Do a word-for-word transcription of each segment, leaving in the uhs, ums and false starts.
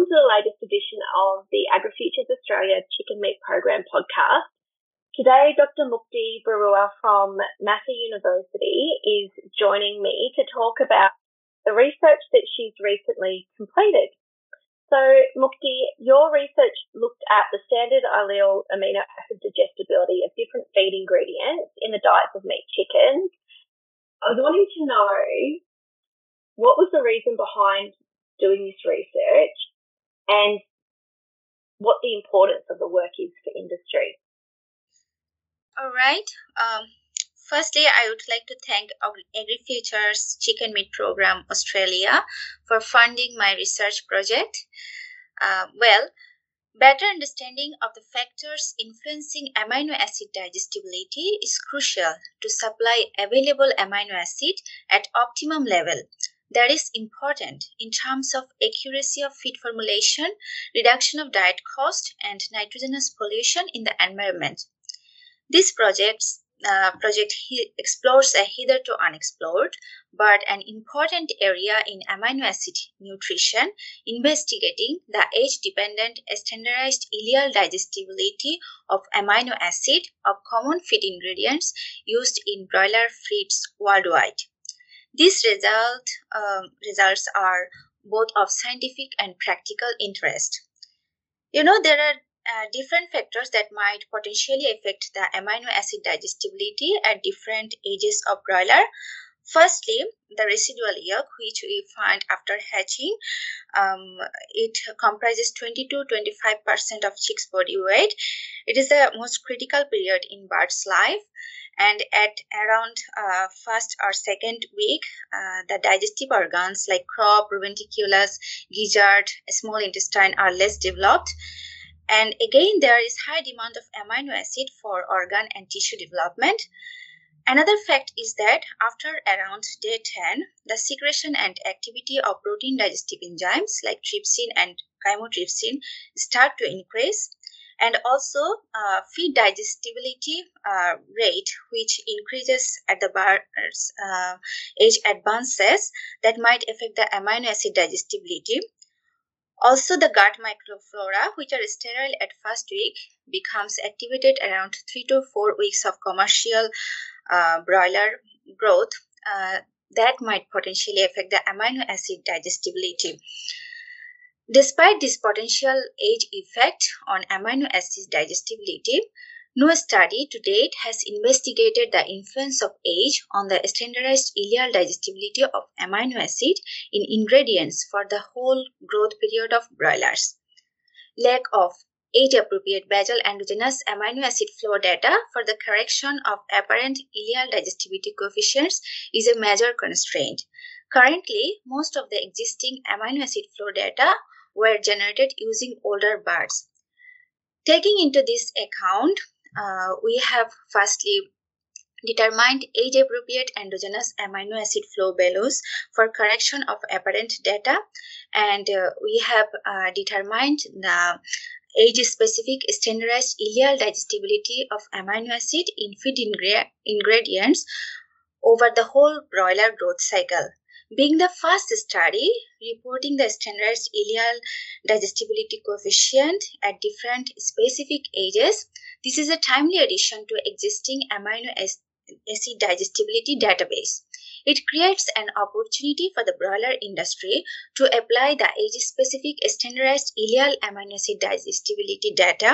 to the latest edition of the AgriFutures Australia Chicken Meat Program podcast. Today, Doctor Mukti Barua from Massey University is joining me to talk about the research that she's recently completed. So, Mukti, your research looked at the standard allele amino acid digestibility of different feed ingredients in the diets of meat chickens. I was wanting to know what was the reason behind doing this research and what the importance of the work is for industry. All right. Um, firstly, I would like to thank AgriFutures Chicken Meat Program Australia for funding my research project. Uh, well, better understanding of the factors influencing amino acid digestibility is crucial to supply available amino acid at optimum level. That is important in terms of accuracy of feed formulation, reduction of diet cost, and nitrogenous pollution in the environment. This project's, uh, project he explores a hitherto unexplored but an important area in amino acid nutrition, investigating the age-dependent standardized ileal digestibility of amino acid of common feed ingredients used in broiler feeds worldwide. These result, um, results are both of scientific and practical interest. You know, there are uh, different factors that might potentially affect the amino acid digestibility at different ages of broiler. Firstly, the residual yolk, which we find after hatching, um, it comprises twenty to twenty-five percent of chick's body weight. It is the most critical period in bird's life. And at around uh, first or second week, uh, the digestive organs like crop, rubentriculus, gizzard, small intestine are less developed. And again, there is high demand of amino acid for organ and tissue development. Another fact is that after around day ten, the secretion and activity of protein digestive enzymes like trypsin and chymotrypsin start to increase. And also uh, feed digestibility uh, rate, which increases at the bird's uh, age advances, that might affect the amino acid digestibility. Also, the gut microflora, which are sterile at first week, becomes activated around three to four weeks of commercial uh, broiler growth. Uh, that might potentially affect the amino acid digestibility. Despite this potential age effect on amino acid digestibility, no study to date has investigated the influence of age on the standardized ileal digestibility of amino acid in ingredients for the whole growth period of broilers. Lack of age-appropriate basal endogenous amino acid flow data for the correction of apparent ileal digestibility coefficients is a major constraint. Currently, most of the existing amino acid flow data were generated using older birds. Taking into this account, uh, we have firstly determined age-appropriate endogenous amino acid flow values for correction of apparent data, and uh, we have uh, determined the age-specific standardized ileal digestibility of amino acid in feed ingre- ingredients over the whole broiler growth cycle. Being the first study reporting the standardized ileal digestibility coefficient at different specific ages, this is a timely addition to existing amino acid digestibility database. It creates an opportunity for the broiler industry to apply the age-specific standardized ileal amino acid digestibility data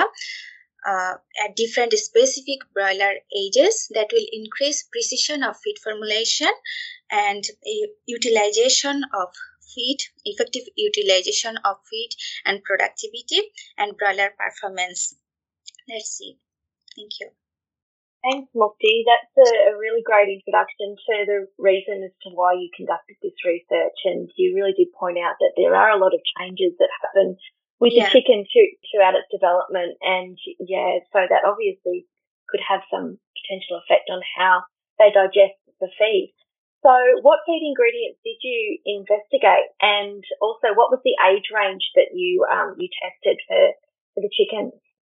uh, at different specific broiler ages that will increase precision of feed formulation and utilization of feed, effective utilization of feed and productivity and broiler performance. Let's see. Thank you. Thanks, Mukti. That's a, a really great introduction to the reason as to why you conducted this research, and you really did point out that there are a lot of changes that happen with yeah. the chicken to, throughout its development, and yeah, so that obviously could have some potential effect on how they digest the feed. So what feed ingredients did you investigate, and also what was the age range that you um, you tested for, for the chickens?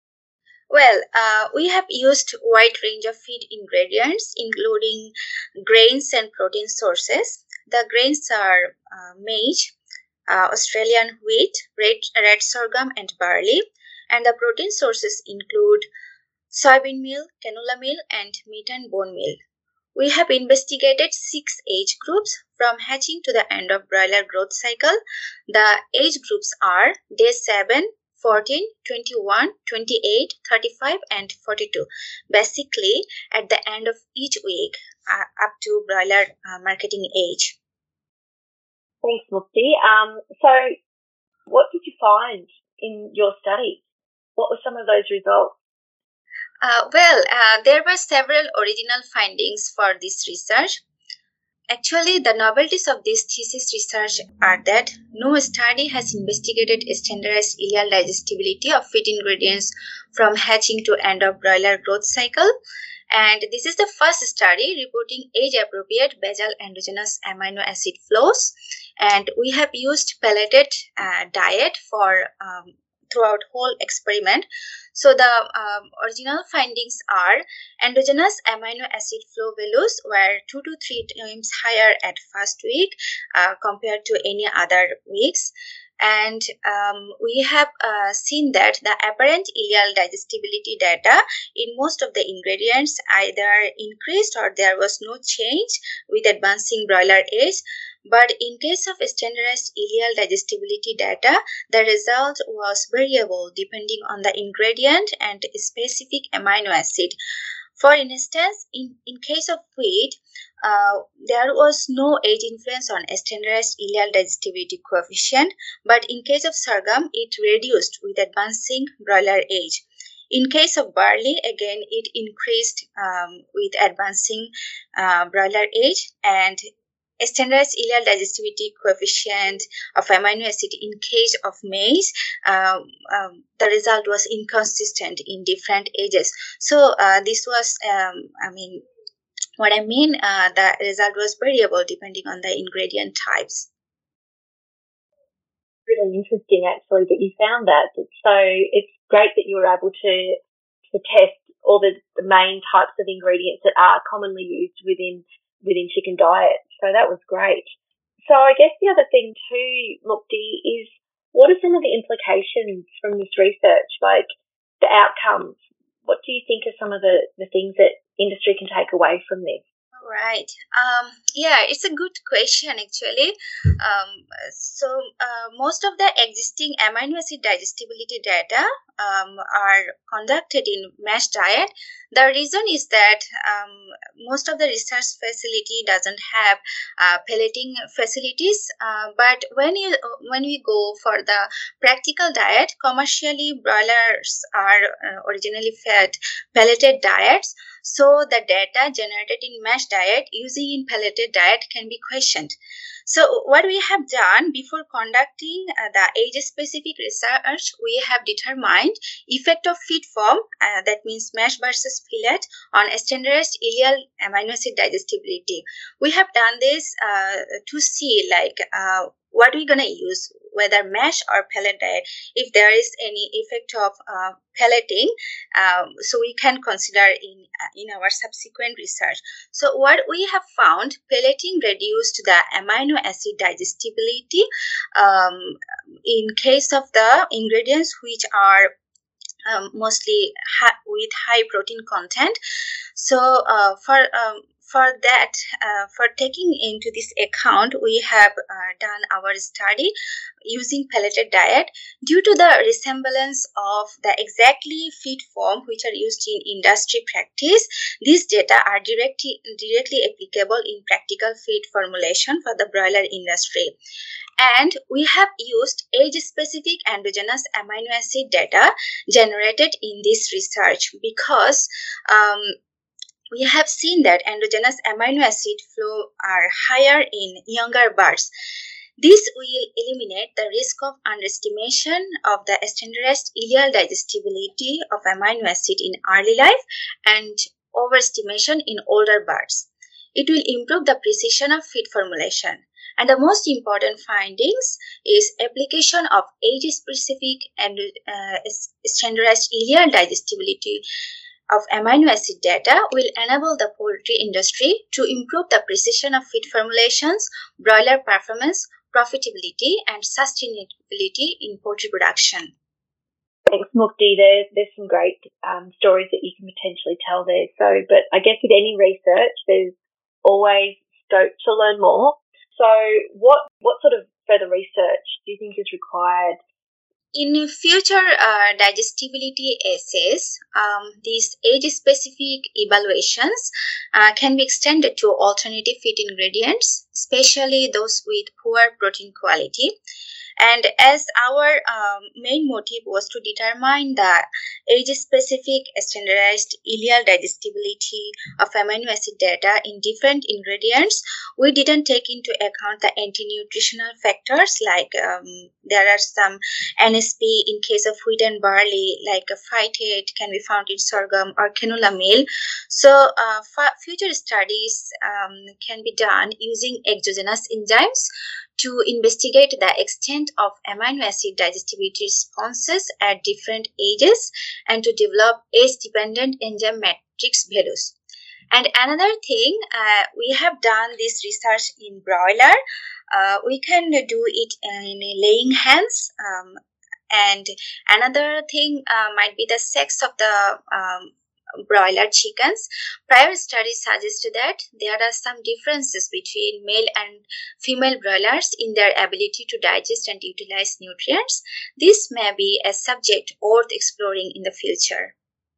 Well, uh, we have used a wide range of feed ingredients, including grains and protein sources. The grains are uh, maize, uh, Australian wheat, red, red sorghum, and barley. And the protein sources include soybean meal, canola meal, and meat and bone meal. We have investigated six age groups from hatching to the end of broiler growth cycle. The age groups are day seven, fourteen, twenty-one, twenty-eight, thirty-five, and forty-two. Basically, at the end of each week, uh, up to broiler uh, marketing age. Thanks, Mukti. Um, so, what did you find in your study? What were some of those results? Uh, well, uh, there were several original findings for this research. Actually, the novelties of this thesis research are that no study has investigated standardized ileal digestibility of feed ingredients from hatching to end of broiler growth cycle. And this is the first study reporting age-appropriate basal endogenous amino acid flows. And we have used pelleted uh, diet for um, throughout whole experiment. So the um, original findings are endogenous amino acid flow values were two to three times higher at first week uh, compared to any other weeks. And um, we have uh, seen that the apparent ileal digestibility data in most of the ingredients either increased or there was no change with advancing broiler age. But in case of standardized ileal digestibility data, the result was variable depending on the ingredient and specific amino acid. For instance, in, in case of wheat, uh, there was no age influence on standardized ileal digestibility coefficient, but in case of sorghum, it reduced with advancing broiler age. In case of barley, again, it increased um, with advancing uh, broiler age, and standardized ileal digestibility coefficient of amino acid in case of maize, um, um, the result was inconsistent in different ages. So uh, this was, um, I mean, what I mean, uh, the result was variable depending on the ingredient types. Really interesting, actually, that you found that. So it's great that you were able to to test all the, the main types of ingredients that are commonly used within within chicken diet. So that was great. So I guess the other thing too, Mukti, is what are some of the implications from this research, like the outcomes? What do you think are some of the, the things that industry can take away from this? Right. Um, yeah, it's a good question actually. Um, so uh, most of the existing amino acid digestibility data um, are conducted in MASH diet. The reason is that um, most of the research facility doesn't have uh, pelleting facilities. Uh, but when you when we go for the practical diet, commercially broilers are uh, originally fed pelleted diets. So the data generated in MASH diet using in pelleted diet can be questioned. So what we have done before conducting uh, the age-specific research, we have determined effect of feed form, uh, that means MASH versus pellet, on standardized ileal amino acid digestibility. We have done this uh, to see like uh, what we're going to use, whether MASH or pellet diet, if there is any effect of uh, pelleting, um, so we can consider in uh, in our subsequent research. So what we have found, pelleting reduced the amino acid digestibility um, in case of the ingredients which are um, mostly ha- with high protein content. So uh, for um, For that, uh, for taking into this account, we have uh, done our study using pelleted diet. Due to the resemblance of the exactly feed form which are used in industry practice, these data are directly, directly applicable in practical feed formulation for the broiler industry. And we have used age-specific endogenous amino acid data generated in this research because um, we have seen that endogenous amino acid flow are higher in younger birds. This will eliminate the risk of underestimation of the standardized ileal digestibility of amino acid in early life and overestimation in older birds. It will improve the precision of feed formulation. And the most important findings is application of age-specific and uh, standardized ileal digestibility of amino acid data will enable the poultry industry to improve the precision of feed formulations, broiler performance, profitability, and sustainability in poultry production. Thanks, Mukti. There, there's some great um, stories that you can potentially tell there. So, but I guess with any research, there's always scope to learn more. So what, what sort of further research do you think is required? In future uh, digestibility assays, um, these age-specific evaluations uh, can be extended to alternative feed ingredients, especially those with poor protein quality. And as our um, main motive was to determine the age-specific standardized ileal digestibility of amino acid data in different ingredients, we didn't take into account the anti-nutritional factors like um, there are some N S P in case of wheat and barley, like a phytate can be found in sorghum or canola meal. So uh, future studies um, can be done using exogenous enzymes to investigate the extent of amino acid digestibility responses at different ages and to develop age-dependent enzyme matrix values. And another thing, uh, we have done this research in broiler. Uh, we can do it in laying hens. Um, and another thing uh, might be the sex of the um, broiler chickens. Prior studies suggested that there are some differences between male and female broilers in their ability to digest and utilize nutrients. This may be a subject worth exploring in the future.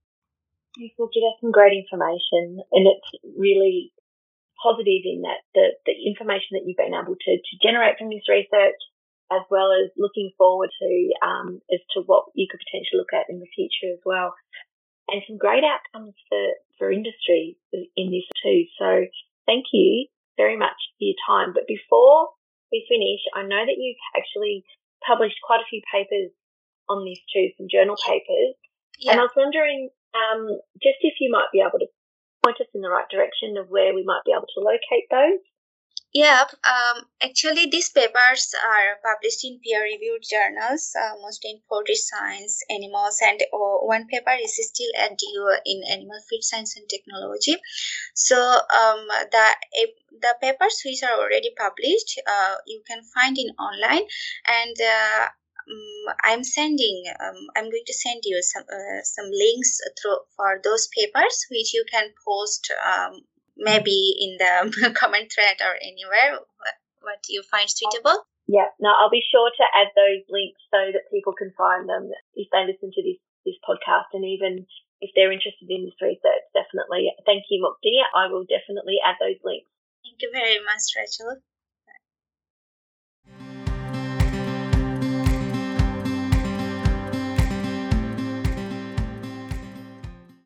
Well, that's some great information, and it's really positive in that the, the information that you've been able to, to generate from this research, as well as looking forward to um, as to what you could potentially look at in the future as well. And some great outcomes for, for industry in this too. So thank you very much for your time. But before we finish, I know that you've actually published quite a few papers on this too, some journal papers. Yeah. And I was wondering um, just if you might be able to point us in the right direction of where we might be able to locate those. Yeah, um, actually these papers are published in peer-reviewed journals, uh, mostly in poultry science, animals, and uh, one paper is still at D U in animal feed science and technology. So um, the the papers which are already published, uh, you can find in online, and uh, um, I'm sending, um, I'm going to send you some uh, some links through for those papers which you can post. Um, maybe in the comment thread or anywhere, what you find suitable. Yeah, no, I'll be sure to add those links so that people can find them if they listen to this, this podcast, and even if they're interested in this research, definitely. Thank you, Mukti. I will definitely add those links. Thank you very much, Rachel.